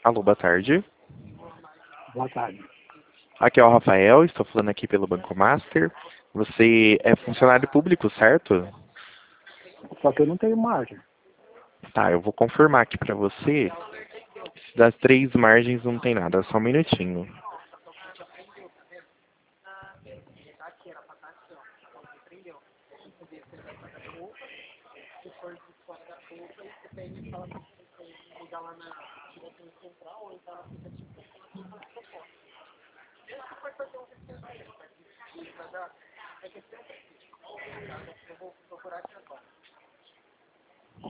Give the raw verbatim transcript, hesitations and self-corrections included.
Alô, boa tarde. Boa tarde. Aqui é o Rafael, estou falando aqui pelo Banco Master. Você é funcionário público, certo? Só que eu não tenho margem. Tá, eu vou confirmar aqui pra você. Das três margens não tem nada, só um minutinho.